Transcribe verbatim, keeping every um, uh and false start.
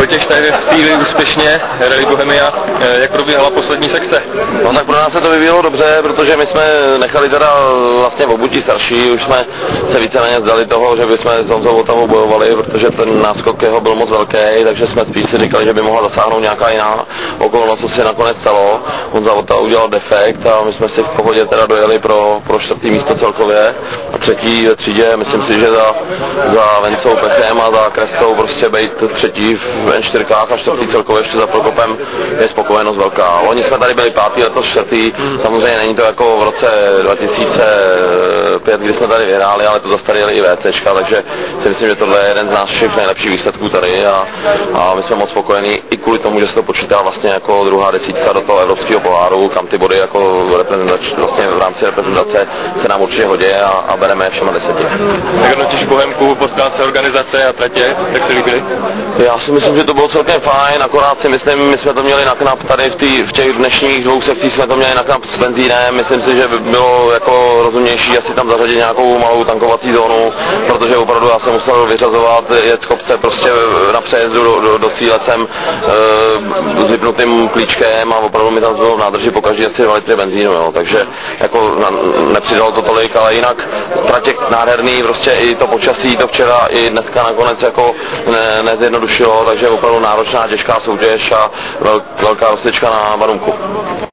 Vojtěch Štajr v cíli úspěšně, Rally Bohemia, jak probíhala poslední sekce? No tak pro nás se to vyvíjelo dobře, protože my jsme nechali teda vlastně v obutí starší, už jsme se víceméně vzdali toho, že bychom s Honzou Votavou bojovali, protože ten náskok jeho byl moc velký, takže jsme spíš si říkali, že by mohla zasáhnout nějaká jiná okolnost, co se nakonec stalo. Honza Votava udělal defekt a my jsme si v pohodě teda dojeli pro, pro čtvrtý místo celkově a třetí ve třídě, myslím si, že za, za Vencou Pechem a za Krestou prostě být třetí v N čtyři a čtvrtý celkově ještě za Prokopem je spokojenost velká. Loni jsme tady byli pátý, letos čtvrtý, samozřejmě není to jako v roce dva tisíce pět, kdy jsme tady vyhráli, ale to zase tady jeli i VCčka, takže si myslím, že tohle je jeden z našich nejlepších výsledků tady a, a my jsme moc spokojení i kvůli tomu, že se to počítá vlastně jako druhá desítka do toho evropského poháru, kam ty body jako reprezentač, vlastně v rámci reprezentace se nám určitě hodí a, a bereme je všema deseti. Jak hodnotíš Bohemku po stránce organizace a tratě, jak se líbily? Já si myslím, že to bylo celkem fajn, akorát si myslím, my jsme to měli na knap tady v, tý, v těch dnešních dvou sekcích jsme to měli na knap s benzínem, myslím si, že by bylo jako rozumnější asi tam zařadit nějakou malou tankovací zónu, protože opravdu já jsem musel vyřazovat, jet z kopce prostě na přejezdu do, do, do cíle jsem e, s vypnutým klíčkem a opravdu mi tam bylo v nádrži pokaždé asi dva litry benzínu, jo, takže jako na, nepřidalo to tolik, ale jinak tratě nádherný, prostě i to počasí to včera i dneska nakonec jako ne, nezjednodušilo, takže opravdu náročná, těžká soutěž a velk, velká rozsvědčka na Barunku.